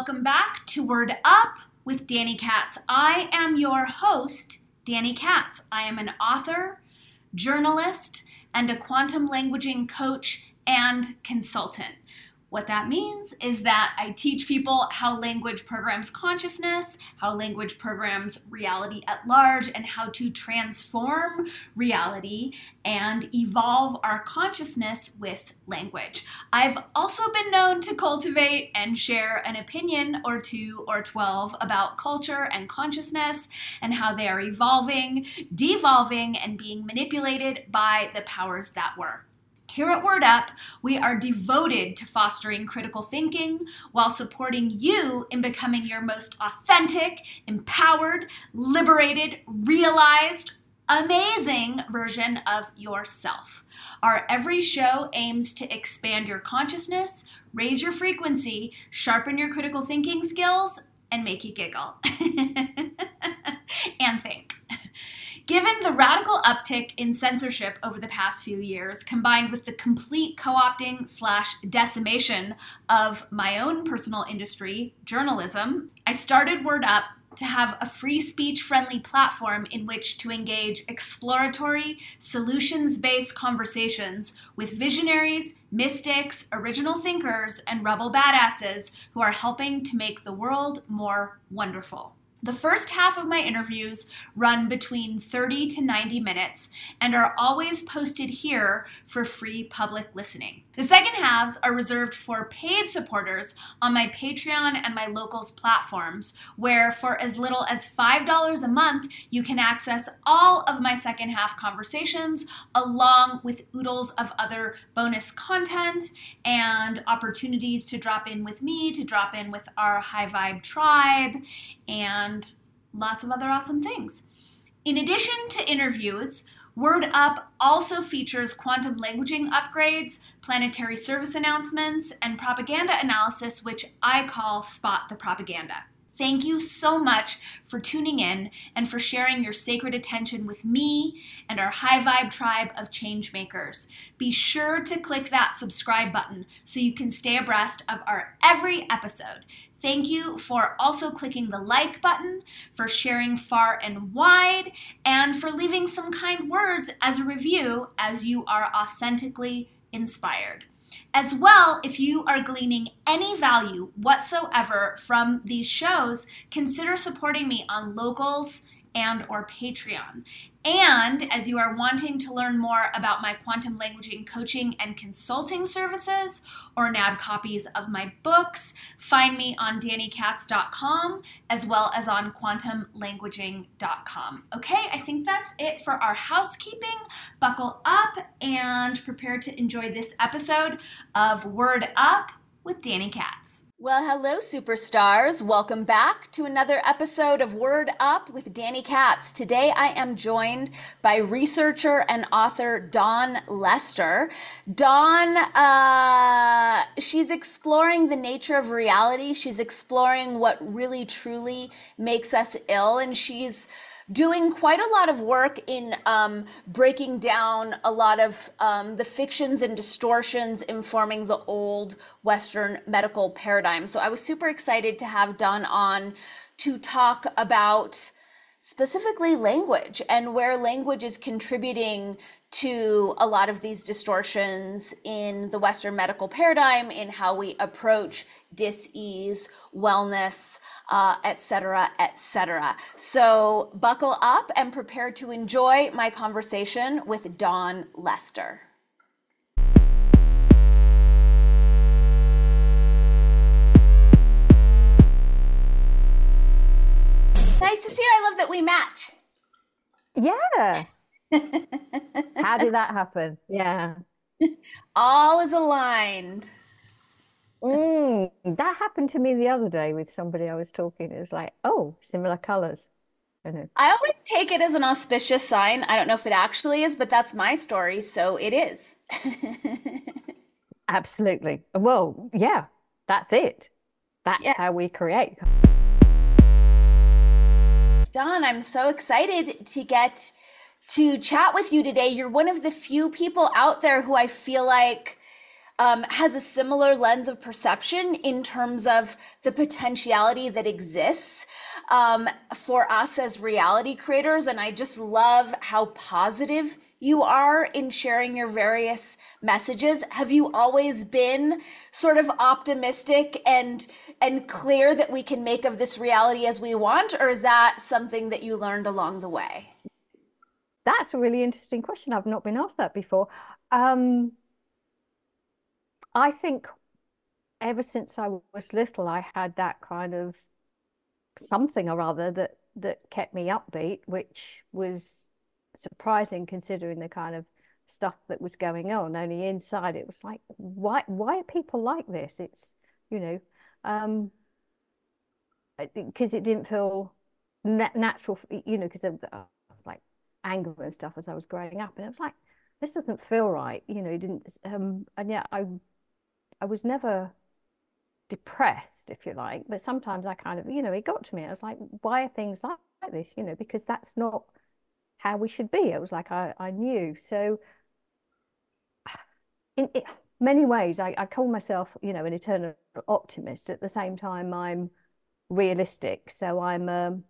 welcome back to Word Up with Danny Katz. I am your host, Danny Katz. I am an author, journalist, and a quantum languaging coach and consultant. What that means is that I teach people how language programs consciousness, how language programs reality at large, and how to transform reality and evolve our consciousness with language. I've also been known to cultivate and share an opinion or 2 or 12 about culture and consciousness and how they are evolving, devolving, and being manipulated by the powers that were. Here at Word Up, we are devoted to fostering critical thinking while supporting you in becoming your most authentic, empowered, liberated, realized, amazing version of yourself. Our every show aims to expand your consciousness, raise your frequency, sharpen your critical thinking skills, and make you giggle. And think. Given the radical uptick in censorship over the past few years, combined with the complete co-opting/decimation of my own personal industry, journalism, I started Word Up to have a free speech-friendly platform in which to engage exploratory, solutions-based conversations with visionaries, mystics, original thinkers, and rebel badasses who are helping to make the world more wonderful. The first half of my interviews run between 30 to 90 minutes and are always posted here for free public listening. The second halves are reserved for paid supporters on my Patreon and my Locals platforms, where for as little as $5 a month, you can access all of my second half conversations along with oodles of other bonus content and opportunities to drop in with me, to drop in with our High Vibe tribe, and lots of other awesome things. In addition to interviews, Word Up also features quantum languaging upgrades, planetary service announcements, and propaganda analysis, which I call Spot the Propaganda. Thank you so much for tuning in and for sharing your sacred attention with me and our High Vibe tribe of changemakers. Be sure to click that subscribe button so you can stay abreast of our every episode. Thank you for also clicking the like button, for sharing far and wide, and for leaving some kind words as a review as you are authentically inspired. As well, if you are gleaning any value whatsoever from these shows, consider supporting me on Locals and or Patreon. And as you are wanting to learn more about my quantum languaging coaching and consulting services or nab copies of my books, find me on dannykatz.com as well as on quantumlanguaging.com. Okay, I think that's it for our housekeeping. Buckle up and prepare to enjoy this episode of Word Up with Danny Katz. Well, hello, superstars. Welcome back to another episode of Word Up with Danny Katz. Today, I am joined by researcher and author Dawn Lester. Dawn, she's exploring the nature of reality. She's exploring what really, truly makes us ill, and she's doing quite a lot of work in breaking down a lot of the fictions and distortions informing the old Western medical paradigm. So I was super excited to have Dawn on to talk about specifically language and where language is contributing to a lot of these distortions in the Western medical paradigm, in how we approach dis-ease, wellness, et cetera, et cetera. So buckle up and prepare to enjoy my conversation with Dawn Lester. Nice to see you. I love that we match. Yeah. How did that happen? Yeah. All is aligned. That happened to me the other day with somebody I was talking. It was like, oh, similar colors. I always take it as an auspicious sign. I don't know if it actually is, but that's my story, so it is. Absolutely. Well, yeah, that's it. That's how we create. Dawn, I'm so excited to get to chat with you today. You're one of the few people out there who I feel like has a similar lens of perception in terms of the potentiality that exists for us as reality creators. And I just love how positive you are in sharing your various messages. Have you always been sort of optimistic and clear that we can make of this reality as we want, or is that something that you learned along the way? That's a really interesting question. I've not been asked that before. Um, I think ever since I was little, I had that kind of something or other that kept me upbeat, which was surprising considering the kind of stuff that was going on. Only inside it was like, why are people like this? It's, you know, um, because it didn't feel natural, because of like anger and stuff as I was growing up, and it was like, this doesn't feel right, it didn't. And yet I was never depressed, if you like, but sometimes I kind of, it got to me. I was like, why are things like this? Because that's not how we should be. It was like I knew. So in many ways, I call myself, an eternal optimist. At the same time, I'm realistic. So I'm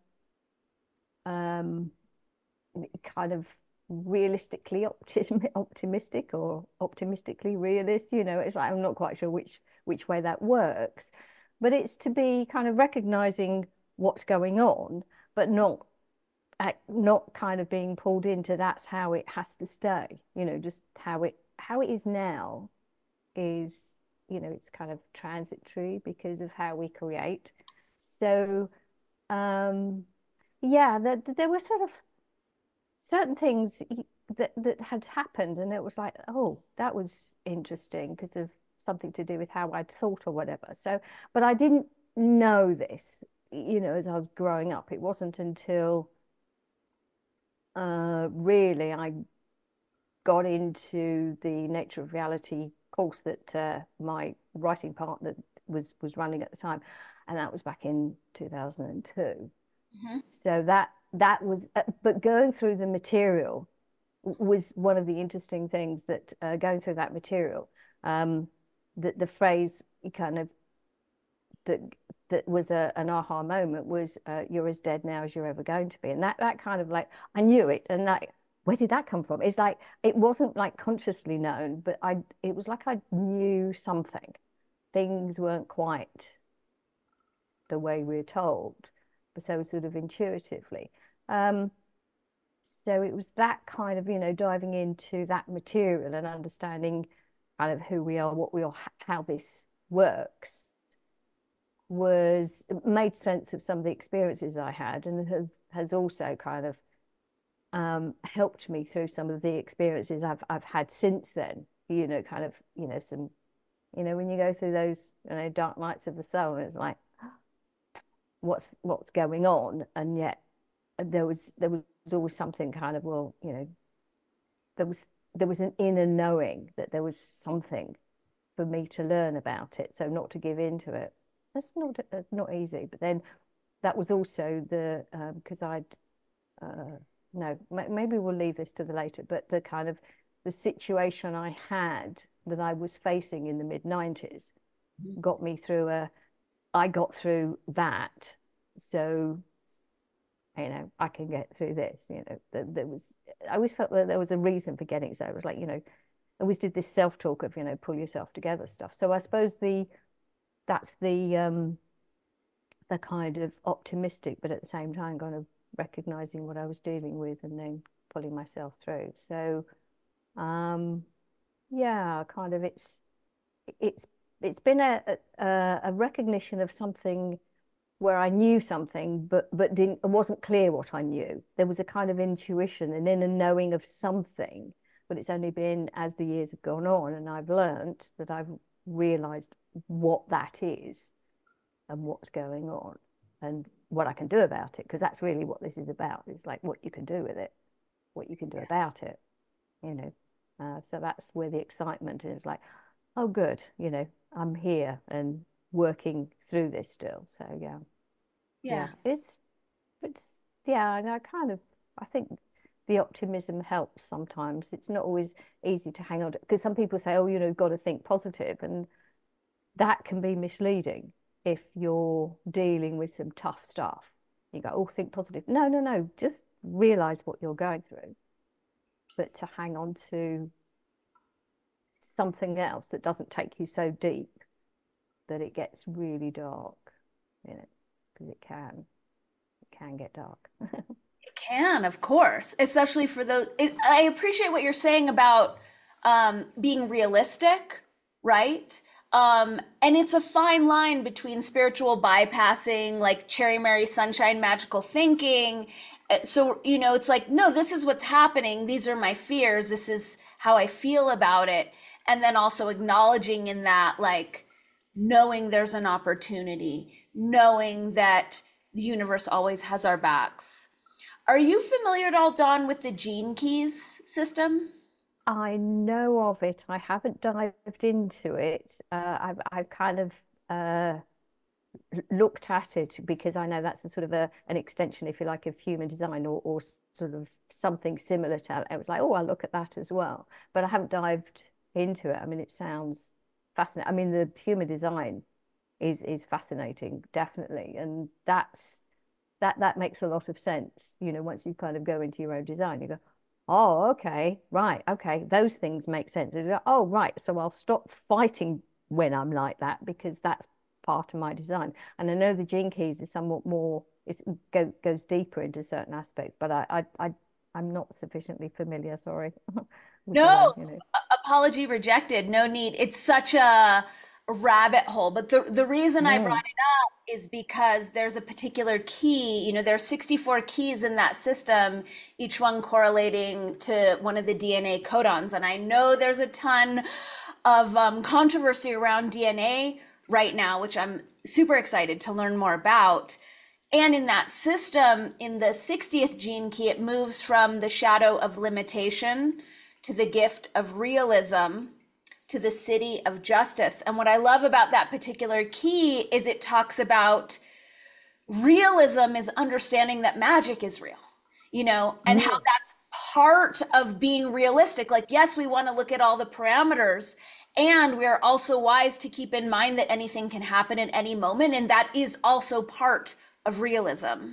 um, kind of realistically optimistic or optimistically realist. It's like I'm not quite sure which way that works, but it's to be kind of recognizing what's going on, but not kind of being pulled into that's how it has to stay. Just how it is now is, it's kind of transitory because of how we create. So yeah, there were sort of certain things that had happened, and it was like, oh, that was interesting because of something to do with how I'd thought or whatever. So, but I didn't know this, as I was growing up. It wasn't until really I got into the Nature of Reality course that my writing partner was running at the time, and that was back in 2002. Mm-hmm. So that was, but going through the material was one of the interesting things that going through that material, the phrase kind of that that was an aha moment was you're as dead now as you're ever going to be, and that kind of like I knew it, and that where did that come from? It's like it wasn't like consciously known, but it was like I knew something. Things weren't quite the way we're told, but so sort of intuitively. Um, so it was that kind of, diving into that material and understanding kind of who we are, what we are, how this works was made sense of some of the experiences I had, and has also kind of helped me through some of the experiences I've had since then. Kind of, some, when you go through those, dark nights of the soul, it's like, what's going on, and yet there was always something kind of, well, there was an inner knowing that there was something for me to learn about it, so not to give in to it. That's not easy, but then that was also the because no, maybe we'll leave this to the later, but the kind of the situation I had that I was facing in the mid-90s got me through I got through that. So, I can get through this. There was, I always felt that there was a reason for getting. So it was like, I always did this self-talk of, pull yourself together stuff. So I suppose that's the kind of optimistic, but at the same time, kind of recognizing what I was dealing with and then pulling myself through. So, yeah, kind of it's it's been a recognition of something where I knew something, but didn't, it wasn't clear what I knew. There was a kind of intuition and then a knowing of something, but it's only been as the years have gone on and I've learned that I've realized what that is and what's going on and what I can do about it, because that's really what this is about. It's like what you can do with it, what you can do about it, you know. So that's where the excitement is, like, oh, good, I'm here and working through this still. So yeah, Yeah. yeah, it's yeah, and I kind of I think the optimism helps sometimes. It's not always easy to hang on to, because some people say, oh, you know, you've got to think positive, and that can be misleading if you're dealing with some tough stuff. You go, oh, think positive. No, no, no. Just realize what you're going through. But to hang on to something else that doesn't take you so deep that it gets really dark, you know, because it can get dark. It can, of course, especially for those. I appreciate what you're saying about being realistic, right? And it's a fine line between spiritual bypassing, like cherry Mary sunshine magical thinking. So, you know, it's like, no, this is what's happening. These are my fears. This is how I feel about it. And then also acknowledging in that, like, knowing there's an opportunity, knowing that the universe always has our backs. Are you familiar at all, Dawn, with the Gene Keys system? I know of it. I haven't dived into it. I've kind of looked at it because I know that's a sort of an extension, if you like, of human design, or sort of something similar to it. I was like, oh, I'll look at that as well. But I haven't dived into it. I mean, it sounds fascinating. I mean, the human design is fascinating, definitely. And that makes a lot of sense. You know, once you kind of go into your own design, you go, oh, okay, right, okay, those things make sense. Oh, right, so I'll stop fighting when I'm like that because that's part of my design. And I know the Gene Keys is somewhat more, goes deeper into certain aspects, but I'm not sufficiently familiar, sorry, with the one, No, you know. apology rejected. No need. It's such a rabbit hole. But the reason I brought Mm. it up is because there's a particular key. You know, there are 64 keys in that system, each one correlating to one of the DNA codons. And I know there's a ton of controversy around DNA right now, which I'm super excited to learn more about. And in that system, in the 60th gene key, it moves from the shadow of limitation to the gift of realism to the city of justice. And what I love about that particular key is it talks about realism is understanding that magic is real, you know, and how Mm. that's part of being realistic. Like, yes, we want to look at all the parameters. And we are also wise to keep in mind that anything can happen at any moment. And that is also part of realism.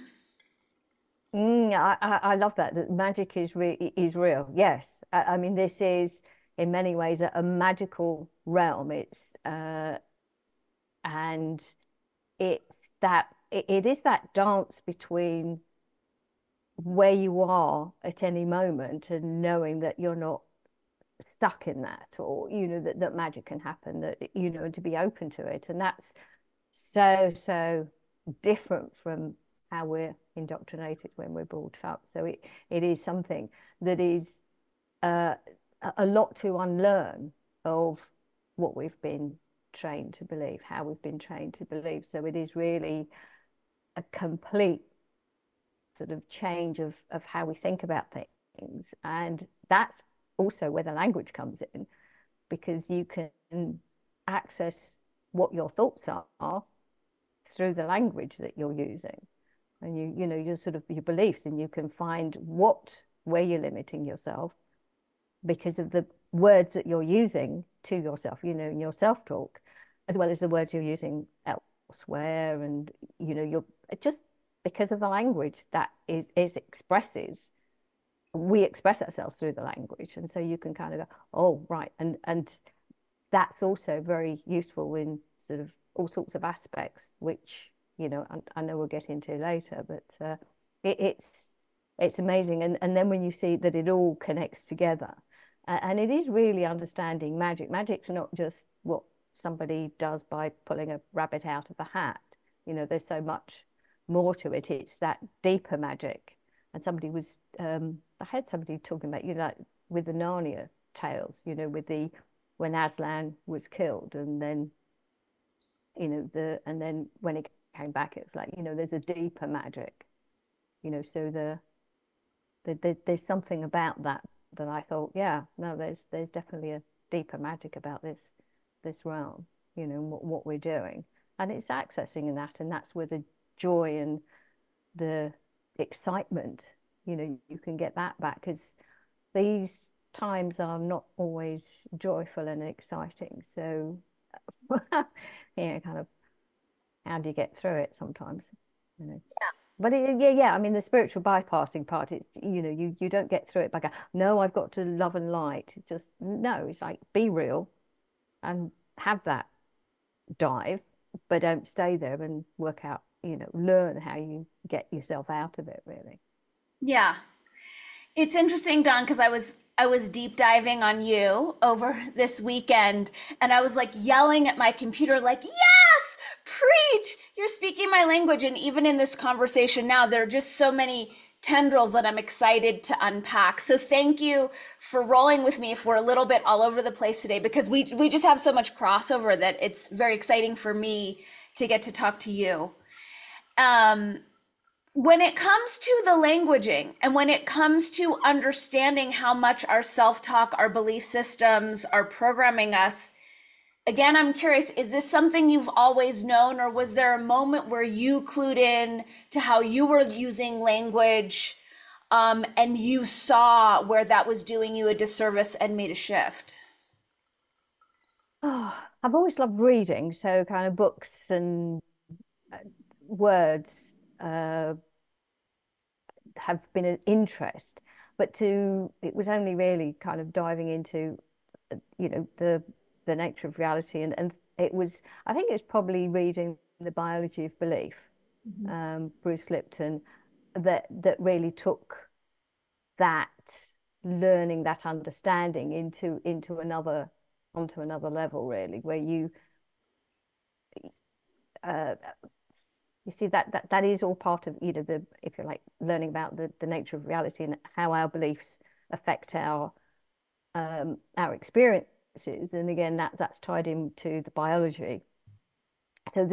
I love that magic is real. Yes, I mean this is in many ways a magical realm. It's and it is that dance between where you are at any moment and knowing that you're not stuck in that, or you know that magic can happen, that you know, and to be open to it. And that's so different from how we're indoctrinated when we're brought up. So it is something that is uh, a lot to unlearn of what we've been trained to believe, how we've been trained to believe. So it is really a complete sort of change of how we think about things. And that's also where the language comes in, because you can access what your thoughts are through the language that you're using, and you know your sort of your beliefs, and you can find where you're limiting yourself because of the words that you're using to yourself, you know, in your self-talk, as well as the words you're using elsewhere. And you know, you're just because of the language that is expresses, we express ourselves through the language. And so you can kind of go, oh, right. And that's also very useful in sort of all sorts of aspects, which, you know, I know we'll get into later, but it's amazing. And then when you see that it all connects together, and it is really understanding magic. Magic's not just what somebody does by pulling a rabbit out of a hat. You know, there's so much more to it. It's that deeper magic. And somebody was, I heard somebody talking about, you know, like with the Narnia tales, you know, with the when Aslan was killed, and then, you know, and then when it came back, it was like, you know, there's a deeper magic, you know. So there's something about that that I thought, yeah, no, there's definitely a deeper magic about this realm, you know, what we're doing, and it's accessing in that, and that's where the joy and the excitement you can get that back, because these times are not always joyful and exciting. So, kind of, how do you get through it sometimes? You know. But yeah, I mean, the spiritual bypassing part, it's, you don't get through it by going, no, I've got to love and light. It's just, no, it's like, be real and have that dive, but don't stay there, and work out, learn how you get yourself out of it, really. Yeah. It's interesting, Don, because I was deep diving on you over this weekend, and I was like yelling at my computer like, "Yes! Preach! You're speaking my language." And even in this conversation now, there are just so many tendrils that I'm excited to unpack. So thank you for rolling with me if we're a little bit all over the place today, because we just have so much crossover that it's very exciting for me to get to talk to you. Um, when it comes to the languaging and when it comes to understanding how much our self-talk, our belief systems are programming us, again, I'm curious, is this something you've always known, or was there a moment where you clued in to how you were using language, and you saw where that was doing you a disservice and made a shift? Oh, I've always loved reading, so kind of books and uh, words have been an interest, but it was only really kind of diving into, the nature of reality, and it was, I think it's probably reading The Biology of Belief, Mhm. Bruce Lipton, that really took that learning, that understanding into another onto another level, really, where uh, you see that is all part of, the, if you like, learning about the nature of reality and how our beliefs affect our experiences. And again, that's tied into the biology. So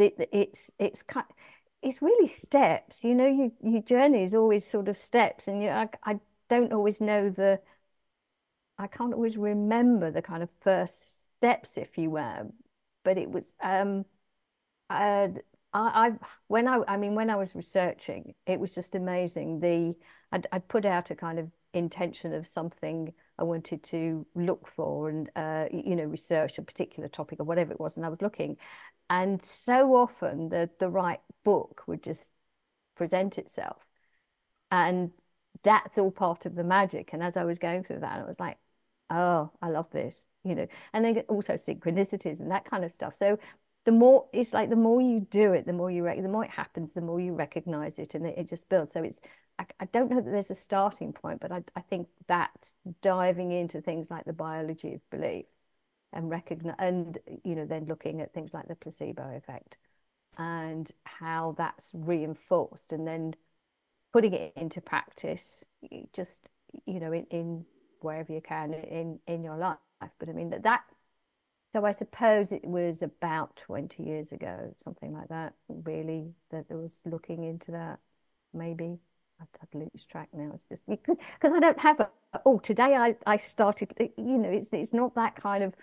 it's really steps. Your journey is always sort of steps, and I don't always know I can't always remember the kind of first steps, if you were, but it was I, I I mean, when I was researching, it was just amazing. I'd put out a kind of intention of something I wanted to look for, and research a particular topic or whatever it was, and I was looking, and so often the right book would just present itself, and that's all part of the magic. And as I was going through that, I was like, oh, I love this, and then also synchronicities and that kind of stuff. So the more, it's like, the more you do it, the more the more it happens, the more you recognize it, and it just builds. So I don't know that there's a starting point, but I think that diving into things like the biology of belief, and recognize, and then looking at things like the placebo effect and how that's reinforced, and then putting it into practice, just, in wherever you can in your life. But I mean, so I suppose it was about 20 years ago, something like that, really, that I was looking into that. Maybe I'd lose track now. It's just because I don't have oh, today I started, it's not that kind of,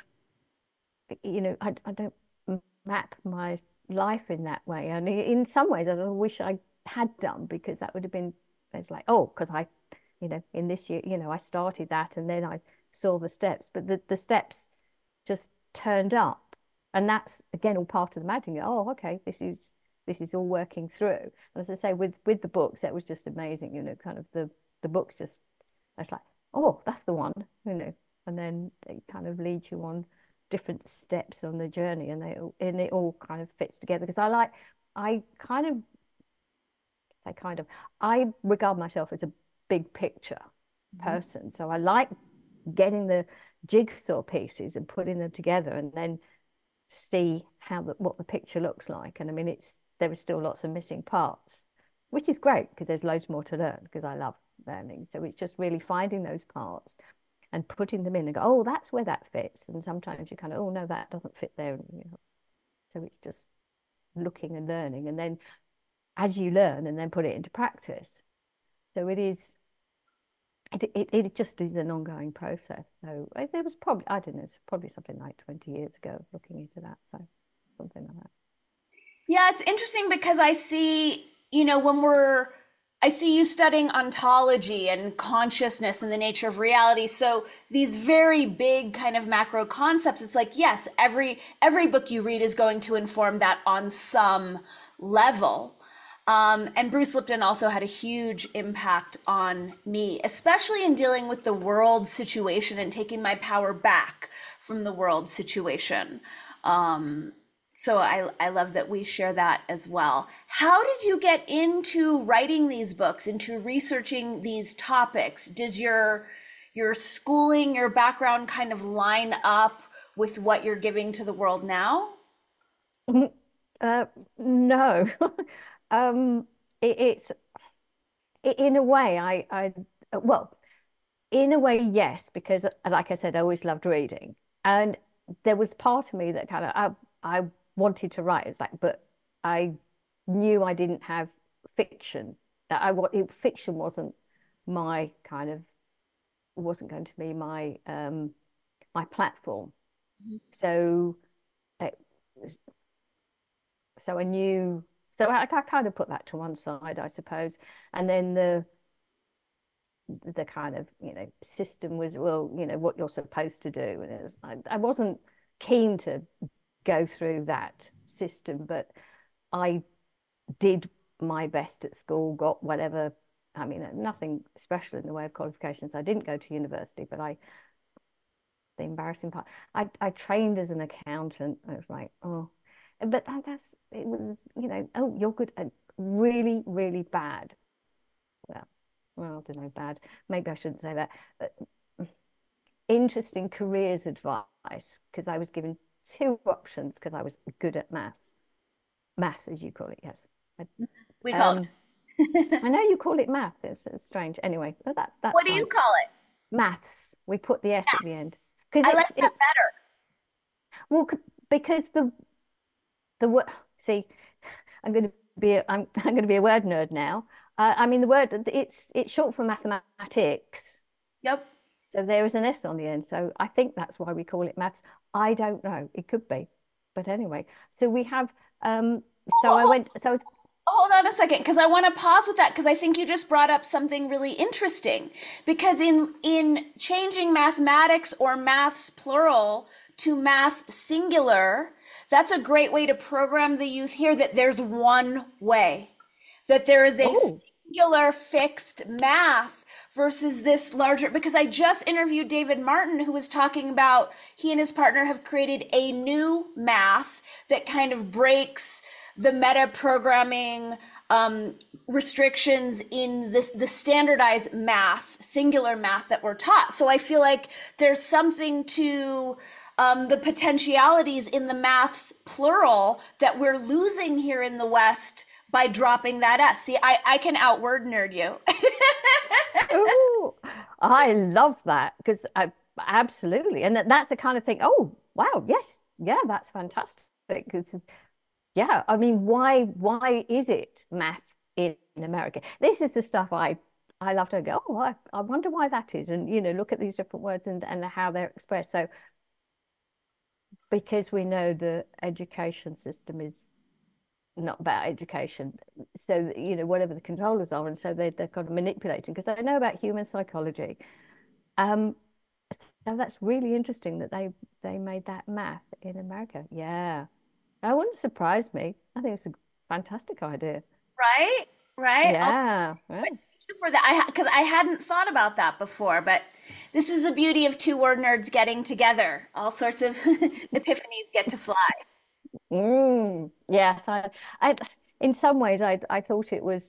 I don't map my life in that way. And in some ways, I wish I had done, because that would have been, it's like, oh, because in this year, I started that, and then I saw the steps, but the steps just turned up. And that's again all part of the magic. Oh, okay, this is all working through. And as I say, with the books, that was just amazing, kind of the books just, it's like, oh, that's the one, and then it kind of leads you on different steps on the journey, and it all kind of fits together, because I kind of I kind of I regard myself as a big picture Mhm. person. So I like getting the jigsaw pieces and putting them together, and then see what the picture looks like. And I mean, there are still lots of missing parts, which is great, because there's loads more to learn, because I love learning. So it's just really finding those parts and putting them in and go, oh, that's where that fits. And sometimes you kind of, oh no, that doesn't fit there. So it's just looking and learning, and then as you learn, and then put it into practice. So it just is an ongoing process. So it was probably, I don't know, it's probably something like 20 years ago looking into that. So something like that. Yeah, it's interesting because I see, when we're I see you studying ontology and consciousness and the nature of reality. So these very big kind of macro concepts, it's like, yes, every book you read is going to inform that on some level. And Bruce Lipton also had a huge impact on me, especially in dealing with the world situation and taking my power back from the world situation. Um, so I love that we share that as well. How did you get into writing these books, into researching these topics? Does your schooling, your background kind of line up with what you're giving to the world now? Uh, no. um, it's in a way, well, in a way, yes, because like I said, I always loved reading. And there was part of me that kind of, I wanted to write. It's like, but I knew I didn't have fiction. That fiction wasn't my kind of, wasn't going to be my platform. So, it, so I knew, so I kind of put that to one side, I suppose. And then the kind of system was, well, what you're supposed to do, and I wasn't keen to go through that system, but I did my best at school, got whatever. I mean, nothing special in the way of qualifications. I didn't go to university, but the embarrassing part, I trained as an accountant. I was like, oh, but that's it was, oh, you're good and really, really bad. Well, well, I don't know, bad. Maybe I shouldn't say that. But interesting careers advice, because I was given two options because I was good at maths. Math, as you call it, yes. We I, call um, it. I know you call it math. It's strange. Anyway, but that's What do you fine. call it? Maths. We put the S at the end because I like that better. well because the word. See, I'm going to I'm going to be a word nerd now. I mean the word it's short for mathematics. Yep. So there is an S on the end. So I think that's why we call it maths. I don't know. It could be. But anyway, so we have so I Hold, went so I was, hold on a second, because I want to pause with that because I think you just brought up something really interesting. Because in changing mathematics or maths plural to math singular, that's a great way to program the youth here that there's one way, that there is a oh, singular fixed math versus this larger. Because I just interviewed David Martin, who was talking about he and his partner have created a new math that kind of breaks the meta programming restrictions in the standardized math, singular math that we're taught. So I feel like there's something to the potentialities in the maths plural that we're losing here in the West by dropping that S. See, I can outword nerd you. oh, I love that because I absolutely, and that's the kind of thing. Oh, wow, yes, yeah, that's fantastic. Because yeah, I mean, why is it math in America? This is the stuff I love to go, oh, I wonder why that is, and look at these different words and how they're expressed. So because we know the education system is not about education, so whatever the controllers are, and so they're kind of manipulating because they know about human psychology. Um, so that's really interesting that they made that math in America. Yeah, that wouldn't surprise me. I think it's a fantastic idea. Right? Right? Also, Yeah, yeah. thank you for that. Because I hadn't thought about that before, but this is the beauty of two word nerds getting together. All sorts of epiphanies get to fly. Yes, in some ways, I thought it was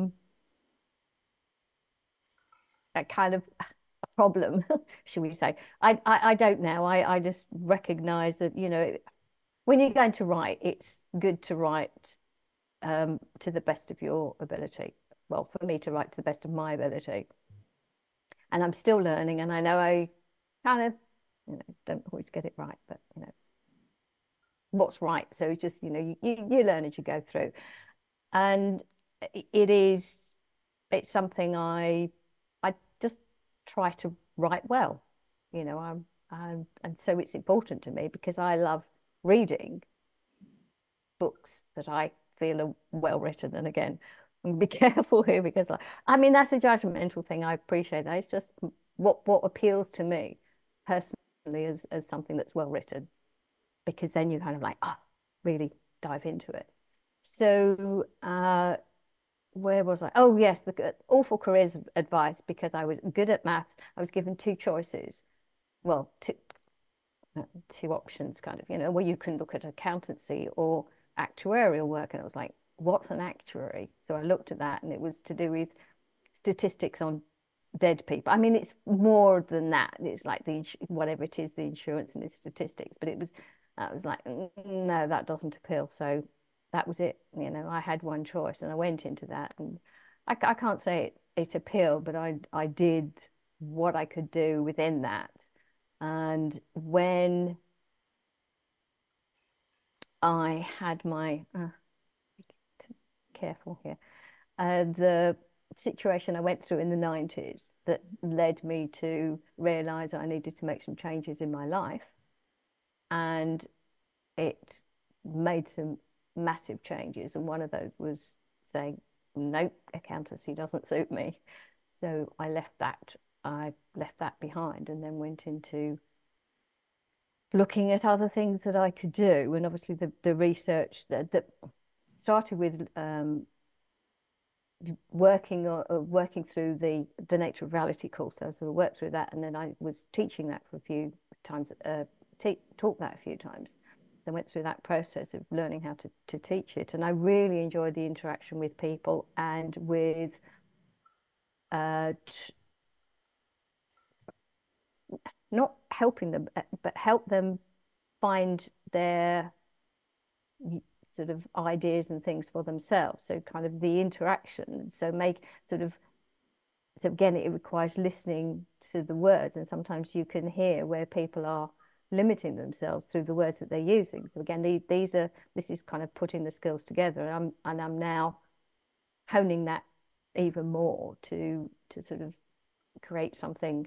a kind of a problem, should we say? I don't know. I just recognize that when you're going to write, it's good to write to the best of your ability. Well, for me to write to the best of my ability, and I'm still learning, and I know I kind of don't always get it right, but it's what's right. So it's just you learn as you go through, and it is it's something I just try to write well. And so it's important to me because I love reading books that I feel are well written. And again, be careful here because I mean that's a judgmental thing. I appreciate that. It's just what appeals to me personally as something that's well written, because then you kind of like, oh, really dive into it. So where was I? Oh yes, the awful careers advice, because I was good at maths. I was given two choices. Well, two options, kind of, where you can look at accountancy or actuarial work. And I was like, what's an actuary? So I looked at that, and it was to do with statistics on dead people. I mean, it's more than that. It's like the whatever it is, the insurance and the statistics. But I was like, no, that doesn't appeal. So that was it. I had one choice, and I went into that, and I can't say it appealed, but I did what I could do within that. And when I had my, careful here, the situation I went through in the 90s that led me to realize I needed to make some changes in my life. And it made some massive changes. And one of those was saying, nope, accountancy doesn't suit me. So I left that. I left that behind, and then went into looking at other things that I could do. And obviously the research that started with working through the nature of reality course. So I sort of worked through that, and then I was teaching that for a few times, taught that a few times. I went through that process of learning how to teach it, and I really enjoyed the interaction with people and with uh, not helping them, but help them find their sort of ideas and things for themselves. So kind of the interaction. So make sort of so again, it requires listening to the words, and sometimes you can hear where people are limiting themselves through the words that they're using. So again, this is kind of putting the skills together, and I'm now honing that even more to sort of create something,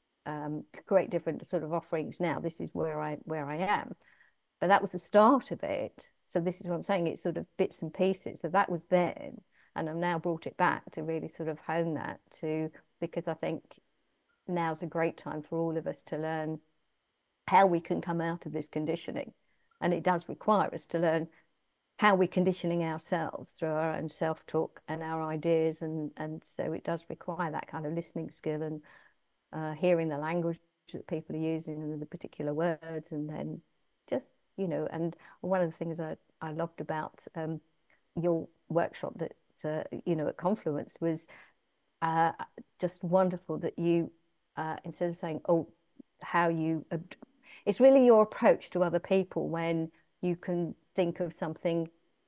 create different sort of offerings. Now this is where I am, but that was the start of it. So this is what I'm saying. It's sort of bits and pieces. So that was then, and I've now brought it back to really sort of hone that to, because I think now's a great time for all of us to learn how we can come out of this conditioning. And it does require us to learn how we're conditioning ourselves through our own self-talk and our ideas. And so it does require that kind of listening skill and hearing the language that people are using and the particular words. And then just, and one of the things I loved about your workshop that, at Confluence was uh, just wonderful that you, instead of saying, oh, how you, it's really your approach to other people when you can think of something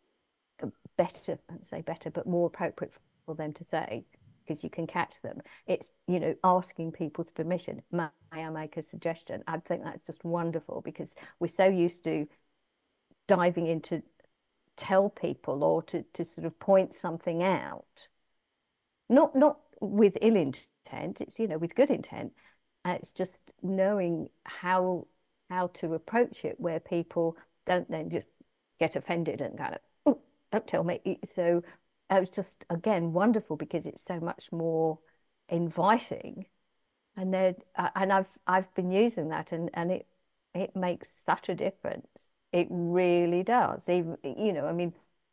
better, say better, but more appropriate for them to say, because you can catch them. It's, asking people's permission. May I make a suggestion? I think that's just wonderful, because we're so used to diving into tell people or to sort of point something out, not with ill intent. It's, with good intent. It's just knowing how to approach it where people don't then just get offended and kind of, oh, don't tell me. So it was just, again, wonderful, because it's so much more inviting. And then and I've been using that, and it makes such a difference. It really does. Even, I mean,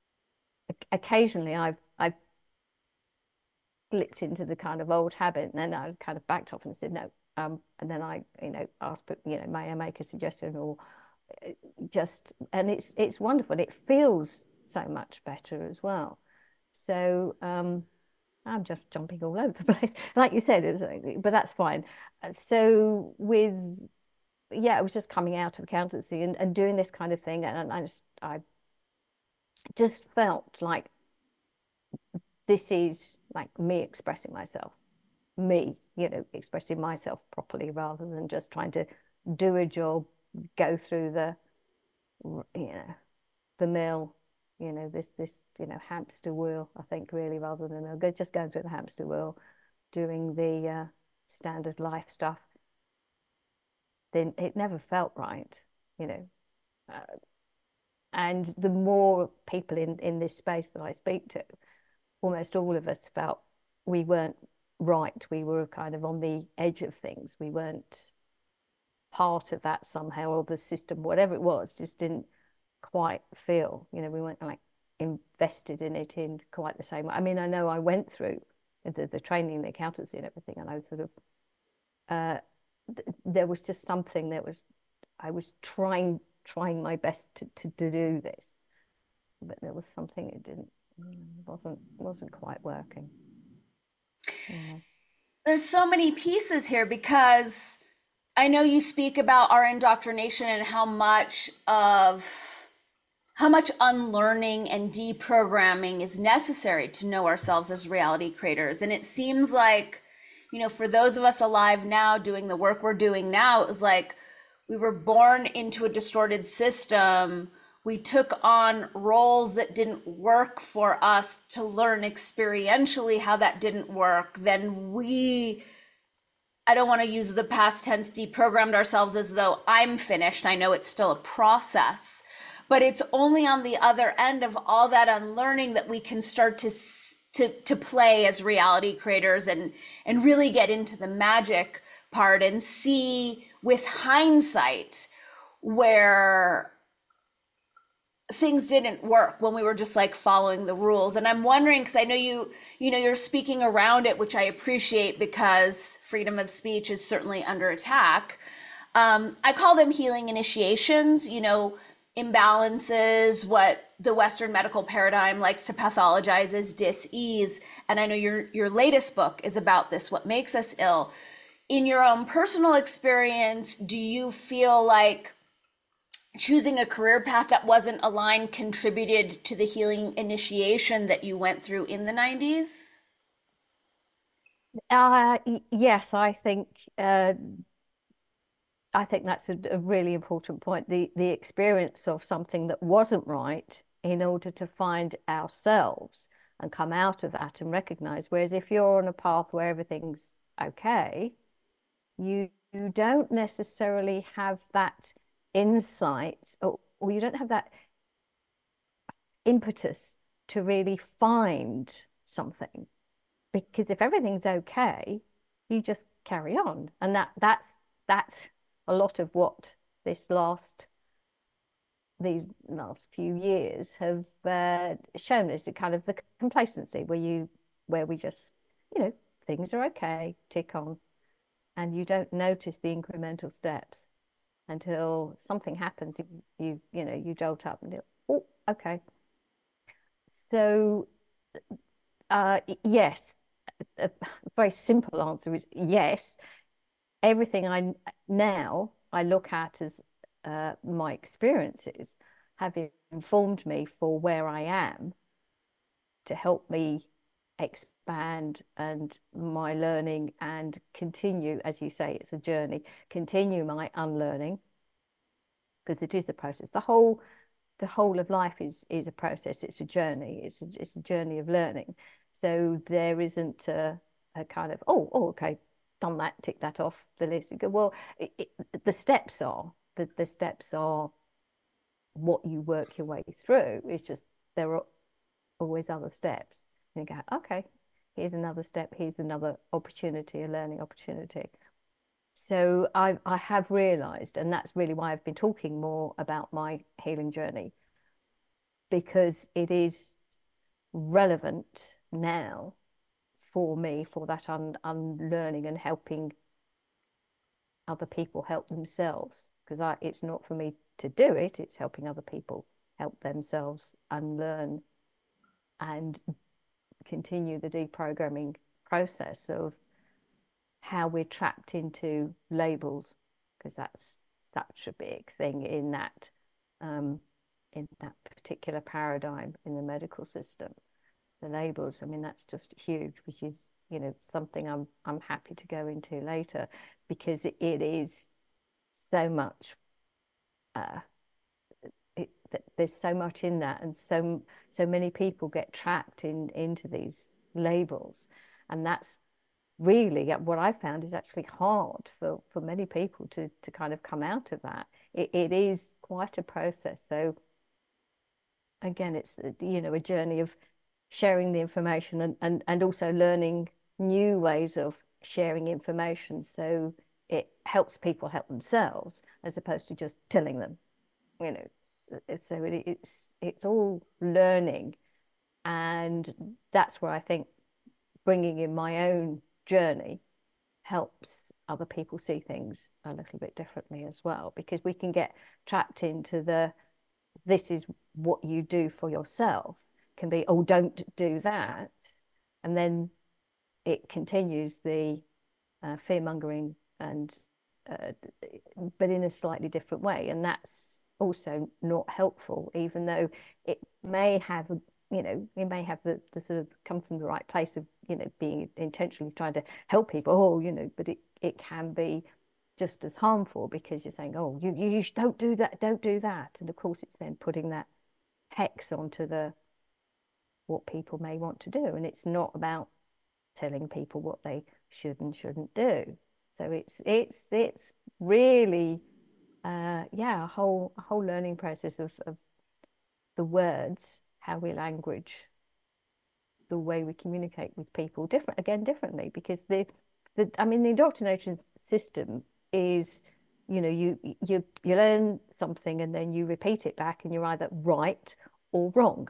occasionally I've slipped into the kind of old habit, and then I kind of backed off and said no. And then I, asked, but may I make a suggestion, or just, and it's wonderful. It feels so much better as well. So I'm just jumping all over the place, like you said, but that's fine. So with, yeah, it was just coming out of accountancy and doing this kind of thing, and I just felt like this is like me expressing myself, me, expressing myself properly, rather than just trying to do a job, go through you know, the mill, hamster wheel, I think, really, rather than just going through the hamster wheel, doing the standard life stuff. Then it never felt right, you know. And the more people in this space that I speak to, almost all of us felt we weren't right. We were kind of on the edge of things. We weren't part of that somehow, or the system, whatever it was, just didn't quite feel, we weren't like invested in it in quite the same way. I mean, I know I went through the training, the accountancy and everything, and I was sort of, there was just something that was, I was trying my best to do this, but there was something it didn't, wasn't quite working. There's so many pieces here because I know you speak about our indoctrination and how much unlearning and deprogramming is necessary to know ourselves as reality creators. And it seems like, for those of us alive now doing the work we're doing now, it was like we were born into a distorted system. We took on roles that didn't work for us to learn experientially how that didn't work. Then I don't want to use the past tense, deprogrammed ourselves as though I'm finished. I know it's still a process, but it's only on the other end of all that unlearning that we can start to play as reality creators and really get into the magic part and see with hindsight where things didn't work when we were just like following the rules. And I'm wondering, because I know you're speaking around it, which I appreciate because freedom of speech is certainly under attack. I call them healing initiations, imbalances, what the Western medical paradigm likes to pathologize as dis-ease. And I know your latest book is about this, what makes us ill. In your own personal experience, do you feel like choosing a career path that wasn't aligned contributed to the healing initiation that you went through in the 90s? Yes, I think that's a really important point. The experience of something that wasn't right in order to find ourselves and come out of that and recognize. Whereas if you're on a path where everything's okay, you don't necessarily have that insight, or you don't have that impetus to really find something. Because if everything's okay, you just carry on. And that's a lot of what these last few years have shown us, a kind of the complacency where we just, things are okay, tick on, and you don't notice the incremental steps until something happens. You jolt up and oh, okay. So yes, a very simple answer is yes. Everything I look at as my experiences have informed me for where I am to help me expand and my learning and continue, as you say, it's a journey, continue my unlearning, because it is a process. The whole of life is a process. It's a journey. It's a journey of learning. So there isn't a kind of okay, done that, tick that off the list. You go, well, the steps are what you work your way through. It's just there are always other steps. And you go, okay, here's another step. Here's another opportunity, a learning opportunity. So I have realized, and that's really why I've been talking more about my healing journey, because it is relevant now for me, for that unlearning and helping other people help themselves. Because it's not for me to do it, it's helping other people help themselves unlearn and continue the deprogramming process of how we're trapped into labels, because that's such a big thing in that particular paradigm in the medical system. The labels, I mean, that's just huge, which is something I'm happy to go into later, because it is so much. There's so much in that, and so many people get trapped into these labels, and that's really what I found is actually hard for many people to kind of come out of that. It is quite a process. So again, it's a journey of sharing the information, and also learning new ways of sharing information, so it helps people help themselves as opposed to just telling them, you know. So it's all learning, and that's where I think bringing in my own journey helps other people see things a little bit differently as well, because we can get trapped into the this is what you do for yourself, can be, oh, don't do that. And then it continues the fear mongering, and but in a slightly different way. And that's also not helpful, even though it may have, it may have the sort of come from the right place of, being intentionally trying to help people, but it can be just as harmful, because you're saying, oh, you don't do that, don't do that. And of course, it's then putting that hex onto what people may want to do. And it's not about telling people what they should and shouldn't do. So it's really a whole learning process of the words, how we language, the way we communicate with people differently, because the indoctrination system is, you learn something and then you repeat it back, and you're either right or wrong.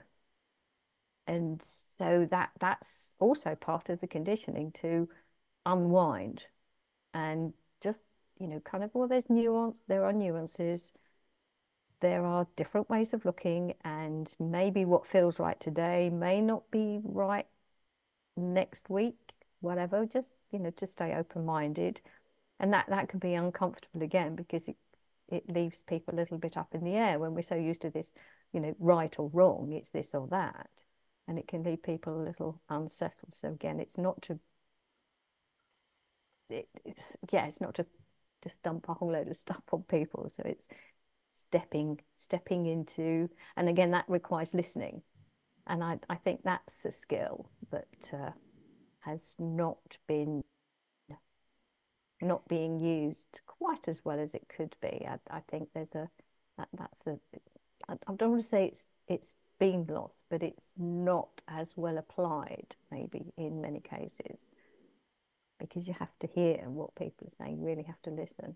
And so that's also part of the conditioning, to unwind and just, kind of, well, there are nuances, there are different ways of looking, and maybe what feels right today may not be right next week, whatever. Just, to stay open-minded. And that can be uncomfortable again, because it leaves people a little bit up in the air when we're so used to this, right or wrong, it's this or that. And it can leave people a little unsettled. So again, it's not to it's not to just dump a whole load of stuff on people. So it's stepping into, and again, that requires listening. And I think that's a skill that has not being used quite as well as it could be. I think that's I don't want to say it's been lost, but it's not as well applied, maybe, in many cases, because you have to hear what people are saying, you really have to listen.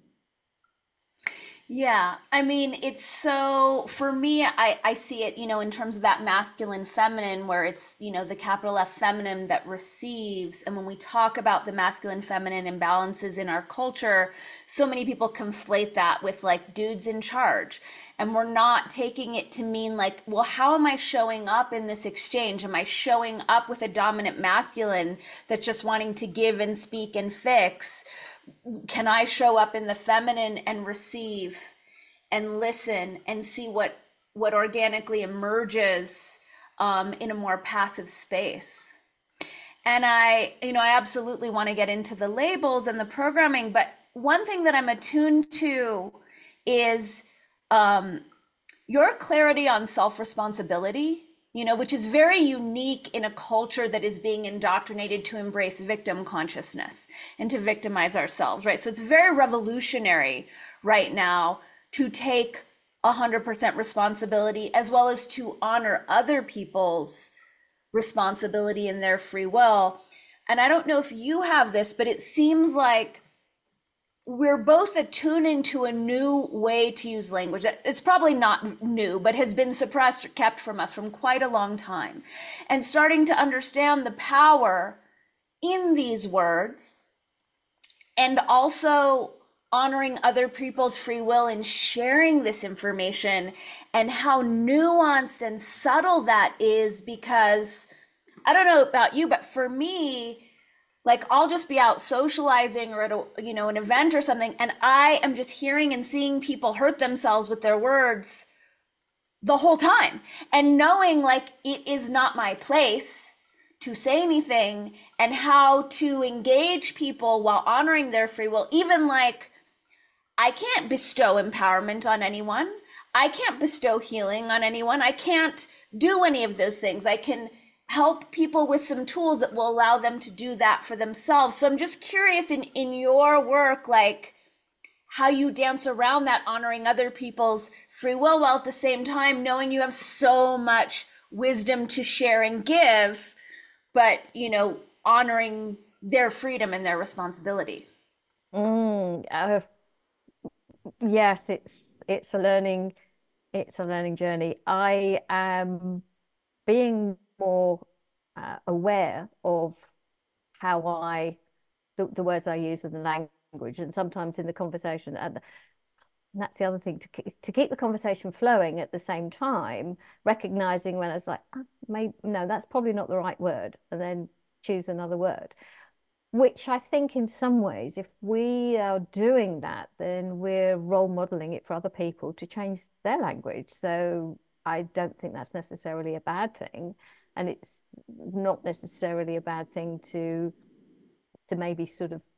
Yeah, I mean, it's so, for me, I see it, in terms of that masculine feminine, where it's, the capital F feminine that receives. And when we talk about the masculine feminine imbalances in our culture, so many people conflate that with like dudes in charge. And we're not taking it to mean like, well, how am I showing up in this exchange? Am I showing up with a dominant masculine that's just wanting to give and speak and fix? Can I show up in the feminine and receive and listen and see what organically emerges in a more passive space? And I absolutely want to get into the labels and the programming, but one thing that I'm attuned to is your clarity on self-responsibility, which is very unique in a culture that is being indoctrinated to embrace victim consciousness and to victimize ourselves, right? So it's very revolutionary right now to take 100% responsibility, as well as to honor other people's responsibility and their free will. And I don't know if you have this, but it seems like we're both attuning to a new way to use language. It's probably not new, but has been suppressed or kept from us from quite a long time. And starting to understand the power in these words, and also honoring other people's free will and sharing this information, and how nuanced and subtle that is. Because I don't know about you, but for me, like, I'll just be out socializing or at an event or something, and I am just hearing and seeing people hurt themselves with their words the whole time, and knowing like it is not my place to say anything, and how to engage people while honoring their free will. Even like, I can't bestow empowerment on anyone. I can't bestow healing on anyone. I can't do any of those things. I can help people with some tools that will allow them to do that for themselves. So I'm just curious in your work, like how you dance around that, honoring other people's free will, while at the same time knowing you have so much wisdom to share and give, but, honoring their freedom and their responsibility. Mm, yes, it's a learning journey. I am being more aware of how the words I use in the language, and sometimes in the conversation. And that's the other thing, to keep the conversation flowing at the same time, recognizing when it's like, oh, maybe, no, that's probably not the right word, and then choose another word. Which I think in some ways, if we are doing that, then we're role modeling it for other people to change their language. So I don't think that's necessarily a bad thing. And it's not necessarily a bad thing to maybe sort of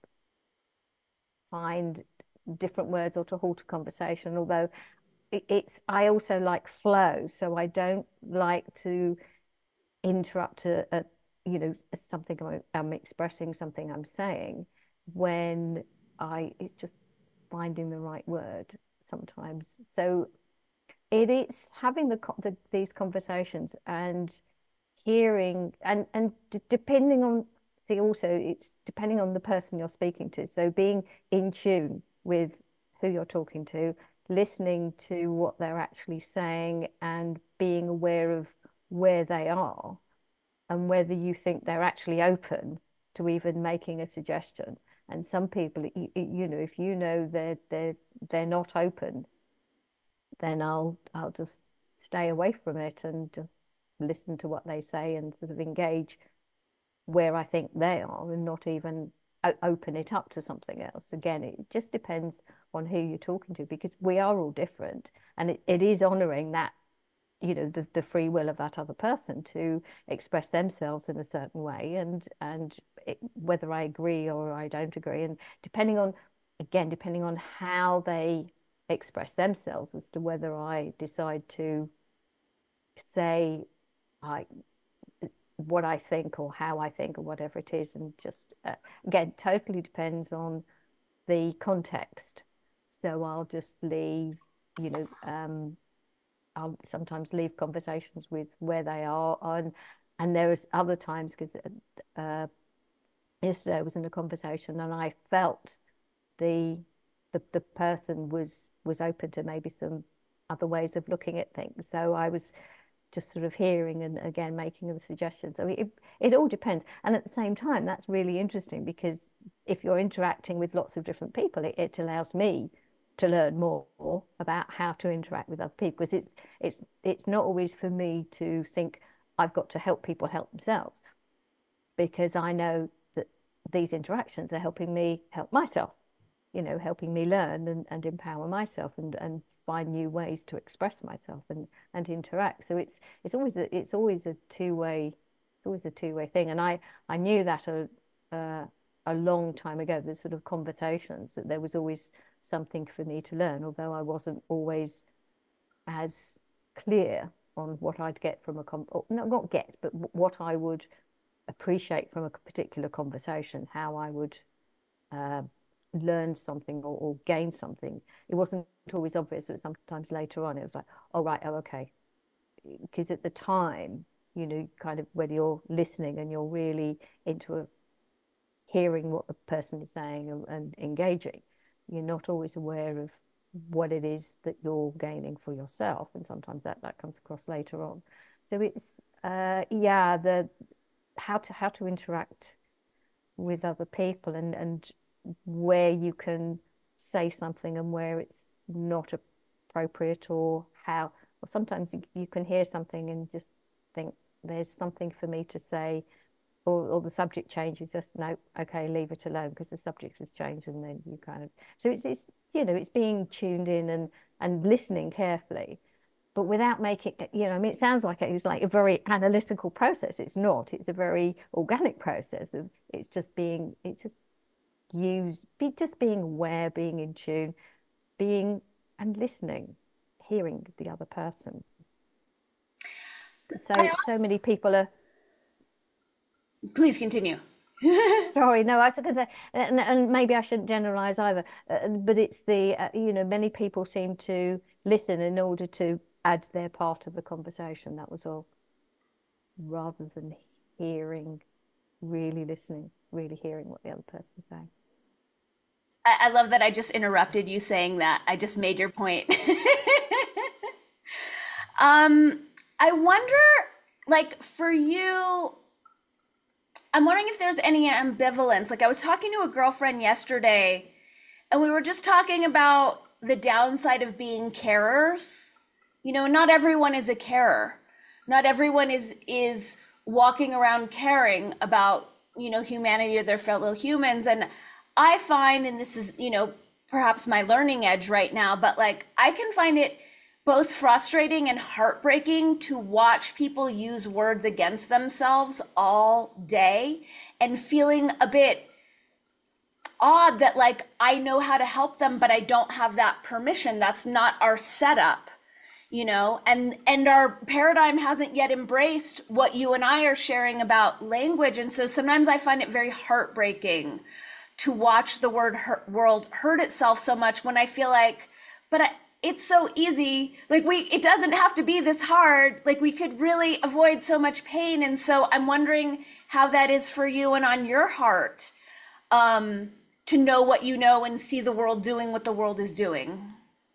find different words or to halt a conversation, although I also like flow, so I don't like to interrupt something I'm expressing, something I'm saying, when I it's just finding the right word sometimes. So it is having these conversations and hearing, and depending on, see, also it's depending on the person you're speaking to, so being in tune with who you're talking to, listening to what they're actually saying, and being aware of where they are and whether you think they're actually open to even making a suggestion. And some people, if you know they're not open, then I'll just stay away from it and just listen to what they say and sort of engage where I think they are, and not even open it up to something else. Again, it just depends on who you're talking to, because we are all different, and it is honoring that, the free will of that other person to express themselves in a certain way, and whether I agree or I don't agree, and depending on how they express themselves, as to whether I decide to say I what I think or how I think or whatever it is, and just again, totally depends on the context. So I'll just leave, you know, I'll sometimes leave conversations with where they are on, and there's other times, because yesterday I was in a conversation and I felt the the person was open to maybe some other ways of looking at things. So I was just sort of hearing and again making the suggestions. So it all depends. And at the same time, that's really interesting, because if you're interacting with lots of different people, it allows me to learn more about how to interact with other people. Because it's not always for me to think I've got to help people help themselves, because I know that these interactions are helping me help myself, helping me learn and empower myself, and find new ways to express myself and interact. So it's always a two-way thing. And I knew that a long time ago, the sort of conversations, that there was always something for me to learn, although I wasn't always as clear on what I'd get from not get, but what I would appreciate from a particular conversation, how I would uh, learn something or gain something. It wasn't always obvious, but sometimes later on it was like, oh, right, oh, okay. Because at the time, kind of when you're listening and you're really into hearing what the person is saying and engaging, you're not always aware of what it is that you're gaining for yourself. And sometimes that comes across later on. So it's the how to interact with other people, and where you can say something and where it's not appropriate, or sometimes you can hear something and just think there's something for me to say, or the subject changes, just no, okay, leave it alone because the subject has changed, and then you kind of, so it's being tuned in and listening carefully, but without making I mean, it sounds like it's like a very analytical process. It's not. It's a very organic process of it's just just being aware, being in tune, being and listening, hearing the other person. So many people are. Please continue. Sorry, no, I was going to say, and maybe I shouldn't generalize either, but it's many people seem to listen in order to add their part of the conversation. That was all. rather than hearing, really listening, really hearing what the other person's saying. I love that I just interrupted you saying that. I just made your point. um, I wonder, like, for you, I'm wondering if there's any ambivalence. Like, I was talking to a girlfriend yesterday, and we were just talking about the downside of being carers. You know, not everyone is a carer. Not everyone is walking around caring about, you know, humanity or their fellow humans. And I find, and this is, you know, perhaps my learning edge right now, but like I can find it both frustrating and heartbreaking to watch people use words against themselves all day and feeling a bit odd that like I know how to help them, but I don't have that permission. That's not our setup, you know, and our paradigm hasn't yet embraced what you and I are sharing about language. And so sometimes I find it very heartbreaking to watch the world hurt itself so much when I feel like, but it's so easy. Like it doesn't have to be this hard. Like we could really avoid so much pain. And so I'm wondering how that is for you and on your heart, to know what you know and see the world doing what the world is doing.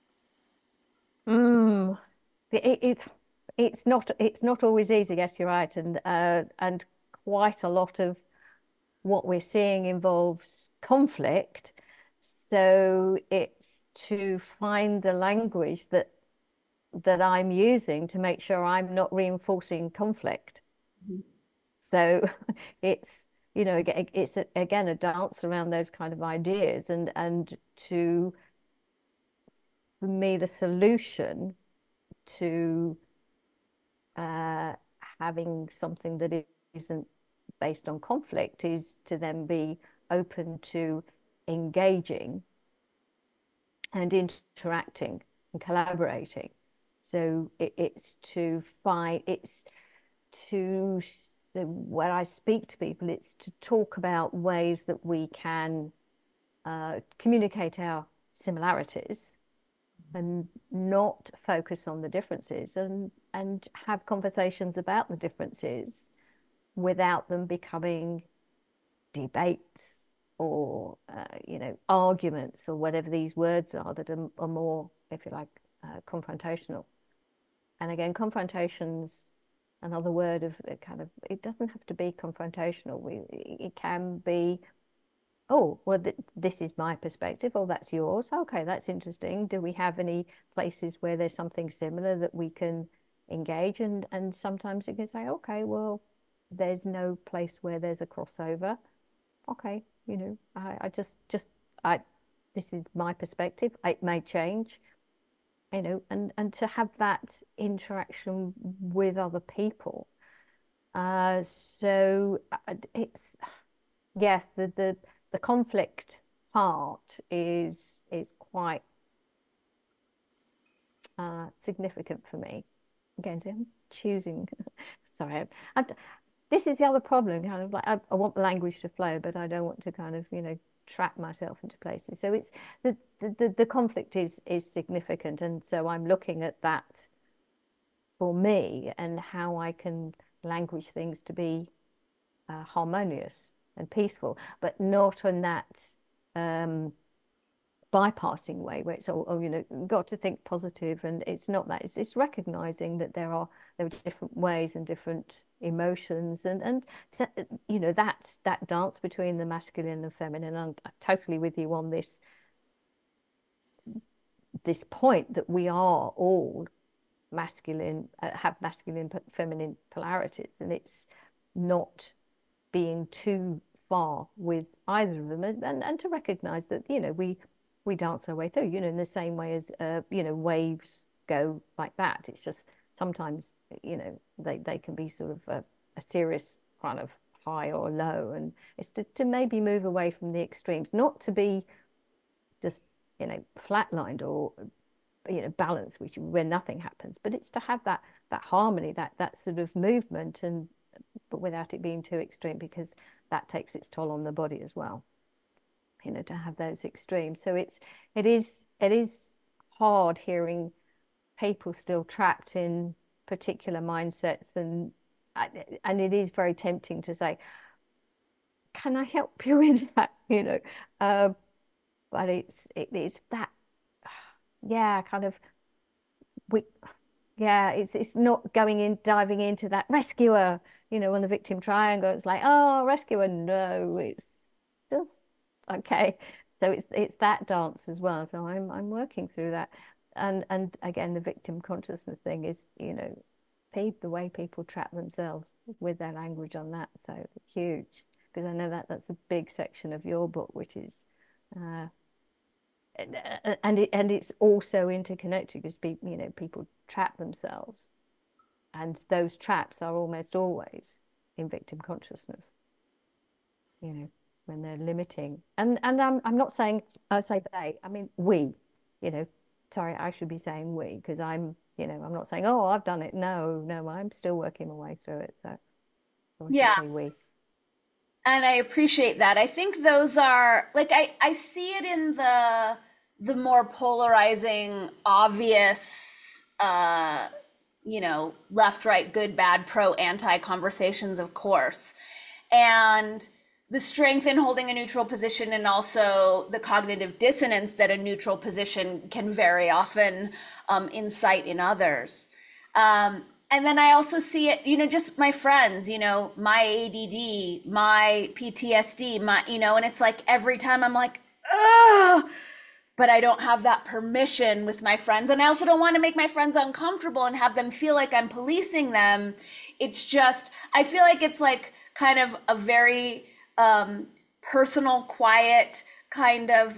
Mm. It, it it's not always easy. Yes, you're right, and quite a lot of what we're seeing involves conflict. So it's to find the language that I'm using to make sure I'm not reinforcing conflict. So it's, you know, it's again a dance around those kind of ideas, and to for me the solution to uh, having something that isn't based on conflict is to then be open to engaging and interacting and collaborating. So it's to find, it's to, when I speak to people, it's to talk about ways that we can communicate our similarities and not focus on the differences, and have conversations about the differences without them becoming debates or you know, arguments or whatever these words are that are more, if you like, confrontational. And again, confrontation's another word of kind of, it doesn't have to be confrontational. It can be, oh, well, this is my perspective. Oh, that's yours. Okay, that's interesting. Do we have any places where there's something similar that we can engage? And sometimes you can say, okay, well, there's no place where there's a crossover. Okay, you know, I just I this is my perspective. It may change, you know, and to have that interaction with other people. So it's, yes, the conflict part is quite significant for me. Again, so I'm choosing. Sorry, this is the other problem. Kind of like I want the language to flow, but I don't want to kind of, you know, trap myself into places. So it's the conflict is significant, and so I'm looking at that for me and how I can language things to be harmonious and peaceful, but not on that um, bypassing way where it's all, oh, you know, got to think positive, and it's not that. It's recognizing that there are different ways and different emotions, and you know, that dance between the masculine and feminine. And I'm totally with you on this point that we are all masculine, have masculine feminine polarities, and it's not being too far with either of them, and to recognize that, you know, we dance our way through, you know, in the same way as you know, waves go like that. It's just sometimes, you know, they can be sort of a serious kind of high or low, and it's to maybe move away from the extremes, not to be just, you know, flatlined or, you know, balance, which where nothing happens, but it's to have that harmony, that sort of movement, and but without it being too extreme, because that takes its toll on the body as well, you know, to have those extremes. So it is hard hearing people still trapped in particular mindsets, and and it is very tempting to say, can I help you in that, uh, but it's that, yeah, kind of, we yeah, it's not going in, diving into that rescuer, on the victim triangle. It's like, oh, rescuer, no, it's just okay. So it's that dance as well. So I'm working through that. And again, the victim consciousness thing is, the way people trap themselves with their language on that. So huge, because I know that that's a big section of your book, which is uh, and it's also interconnected because people trap themselves, and those traps are almost always in victim consciousness, you know when they're limiting. And I'm not saying, I say they, I mean we, you know sorry, I should be saying we, because I'm not saying, oh, I've done it. No, no, I'm still working my way through it, so I should Yeah. say we. And I appreciate that. I think those are like I see it in the more polarizing, obvious left, right, good, bad, pro, anti conversations, of course. And the strength in holding a neutral position, and also the cognitive dissonance that a neutral position can very often incite in others. And then I also see it, just my friends, my ADD, my PTSD, and it's like every time I'm like, ugh, but I don't have that permission with my friends. And I also don't want to make my friends uncomfortable and have them feel like I'm policing them. It's just, I feel like it's like kind of a very personal, quiet kind of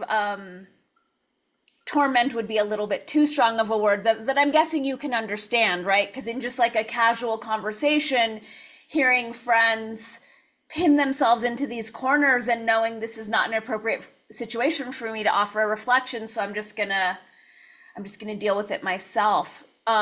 torment would be a little bit too strong of a word, but that I'm guessing you can understand, right? Because in just like a casual conversation, hearing friends pin themselves into these corners and knowing this is not an appropriate situation for me to offer a reflection, so I'm just gonna deal with it myself.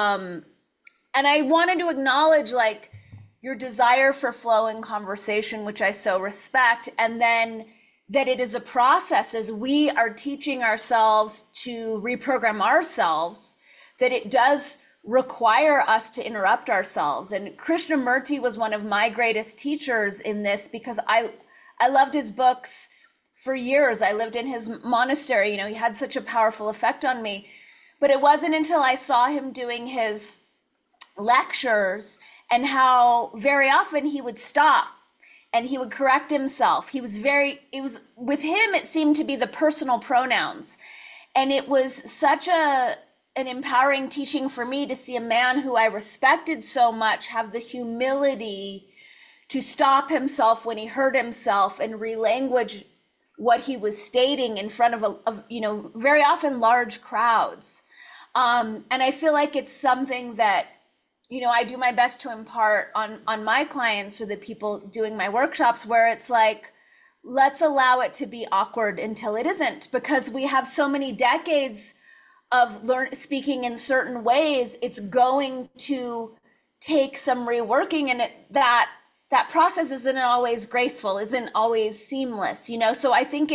And I wanted to acknowledge like your desire for flow and conversation, which I so respect, and then that it is a process as we are teaching ourselves to reprogram ourselves, that it does require us to interrupt ourselves. And Krishnamurti was one of my greatest teachers in this, because I loved his books for years. I lived in his monastery. He had such a powerful effect on me. But it wasn't until I saw him doing his lectures and how very often he would stop and he would correct himself. It was with him, it seemed to be the personal pronouns. And it was such an empowering teaching for me to see a man who I respected so much have the humility to stop himself when he hurt himself and relanguage what he was stating in front of very often large crowds. And I feel like it's something that I do my best to impart on my clients or the people doing my workshops, where it's like, let's allow it to be awkward until it isn't, because we have so many decades of speaking in certain ways. It's going to take some reworking, and that process isn't always graceful, isn't always seamless, So I think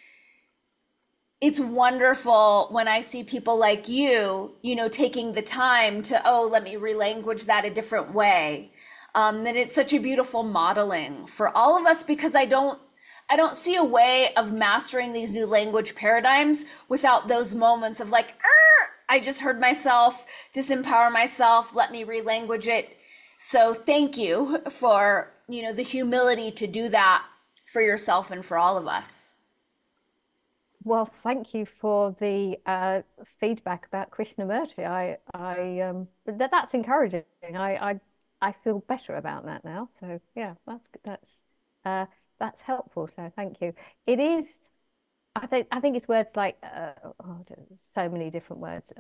it's wonderful when I see people like you, taking the time to, oh, let me relanguage that a different way. That it's such a beautiful modeling for all of us, because I don't see a way of mastering these new language paradigms without those moments of like, I just heard myself disempower myself. Let me relanguage it. So thank you for, the humility to do that for yourself and for all of us. Well, thank you for the feedback about Krishnamurti. That's encouraging. I feel better about that now. So yeah, that's helpful. So thank you. It is. I think it's words like so many different words.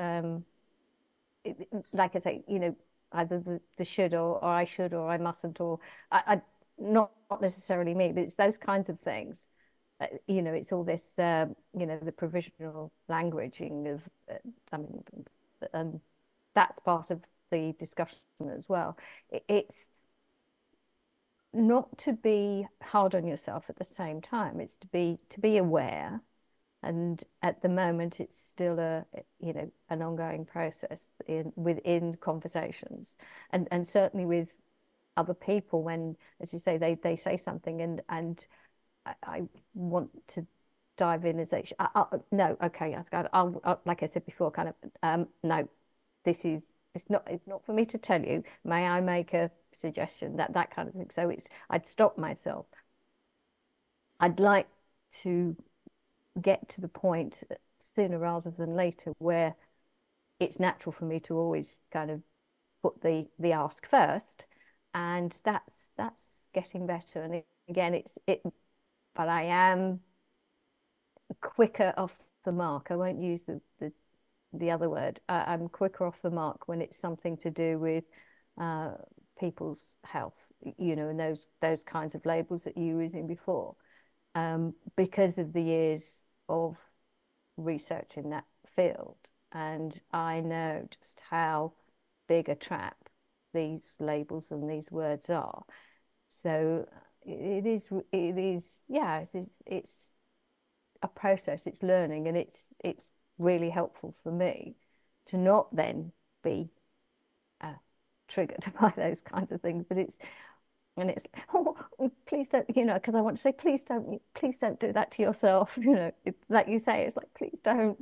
Like I say, either the should, or I should, or I mustn't, or not necessarily me, but it's those kinds of things. It's all this, the provisional languaging of, I mean, and that's part of the discussion as well. It's not to be hard on yourself at the same time. It's to be aware, and at the moment, it's still an ongoing process within conversations, and certainly with other people when, as you say, they say something and I want to dive in and say, no, okay, I'll, like I said before, kind of, no, it's not for me to tell you. May I make a suggestion? That kind of thing. So I'd stop myself. I'd like to get to the point sooner rather than later where it's natural for me to always kind of put the ask first, and that's getting better. And again, but I am quicker off the mark. I won't use the other word. I'm quicker off the mark when it's something to do with people's health, and those kinds of labels that you were using before, because of the years of research in that field. And I know just how big a trap these labels and these words are. So it is, yeah, it's a process, it's learning, and it's really helpful for me to not then be triggered by those kinds of things. But it's oh, please don't, because I want to say, please don't do that to yourself. Like you say, it's like, please don't.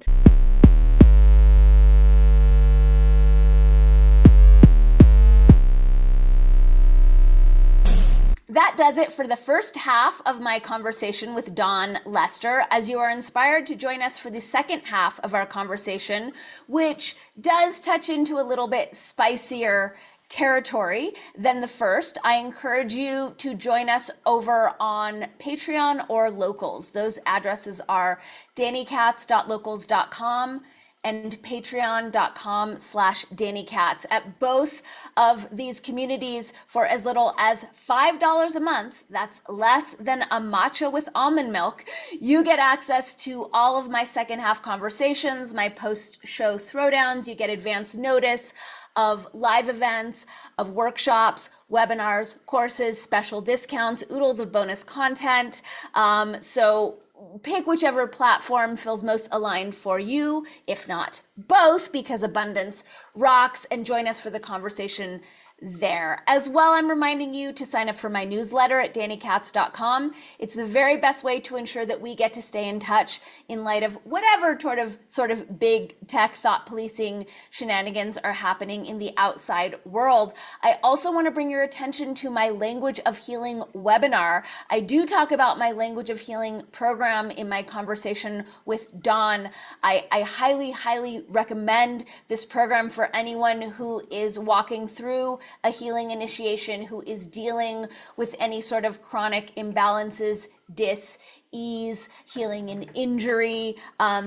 That does it for the first half of my conversation with Dawn Lester. As you are inspired to join us for the second half of our conversation, which does touch into a little bit spicier territory than the first, I encourage you to join us over on Patreon or Locals. Those addresses are dannykatz.locals.com and patreon.com/DannyKatz. At both of these communities, for as little as $5 a month, that's less than a matcha with almond milk, you get access to all of my second half conversations, my post-show throwdowns. You get advance notice of live events, of workshops, webinars, courses, special discounts, oodles of bonus content. So pick whichever platform feels most aligned for you, if not both, because abundance rocks, and join us for the conversation there. As well, I'm reminding you to sign up for my newsletter at dannykatz.com. It's the very best way to ensure that we get to stay in touch in light of whatever sort of big tech thought policing shenanigans are happening in the outside world. I also want to bring your attention to my Language of Healing webinar. I do talk about my Language of Healing program in my conversation with Dawn. I highly, highly recommend this program for anyone who is walking through a healing initiation, who is dealing with any sort of chronic imbalances, dis-ease, healing an injury.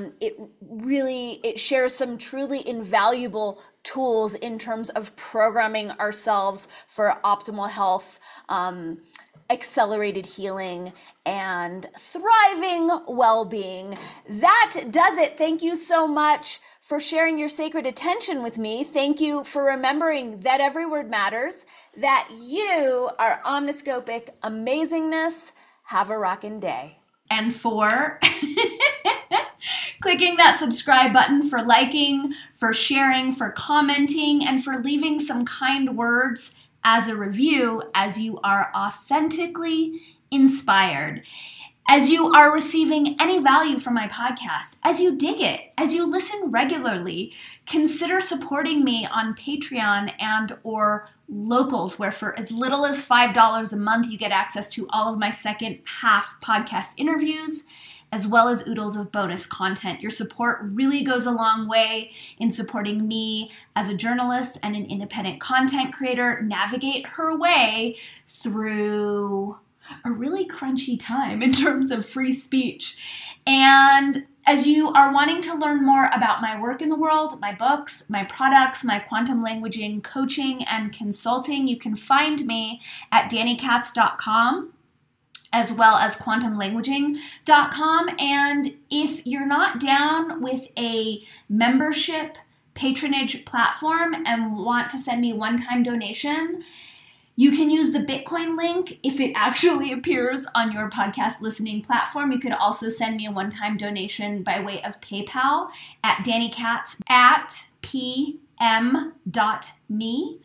It shares some truly invaluable tools in terms of programming ourselves for optimal health, accelerated healing, and thriving well-being. That does it. Thank you so much for sharing your sacred attention with me. Thank you for remembering that every word matters, that you are omniscopic amazingness. Have a rockin' day. And for clicking that subscribe button, for liking, for sharing, for commenting, and for leaving some kind words as a review as you are authentically inspired. As you are receiving any value from my podcast, as you dig it, as you listen regularly, consider supporting me on Patreon and or Locals, where for as little as $5 a month, you get access to all of my second half podcast interviews, as well as oodles of bonus content. Your support really goes a long way in supporting me as a journalist and an independent content creator navigate her way through a really crunchy time in terms of free speech. And as you are wanting to learn more about my work in the world, my books, my products, my quantum languaging coaching and consulting, you can find me at dannykatz.com as well as quantumlanguaging.com. And if you're not down with a membership patronage platform and want to send me one-time donation, you can use the Bitcoin link if it actually appears on your podcast listening platform. You could also send me a one-time donation by way of PayPal at dannykatz@pm.me.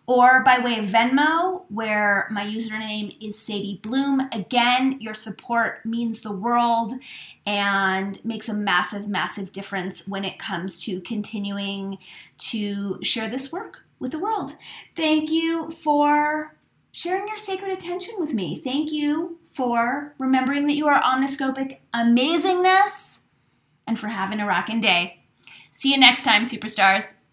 or by way of Venmo, where my username is Sadie Bloom. Again, your support means the world and makes a massive, massive difference when it comes to continuing to share this work with the world. Thank you for sharing your sacred attention with me. Thank you for remembering that you are omniscopic amazingness and for having a rockin' day. See you next time, superstars.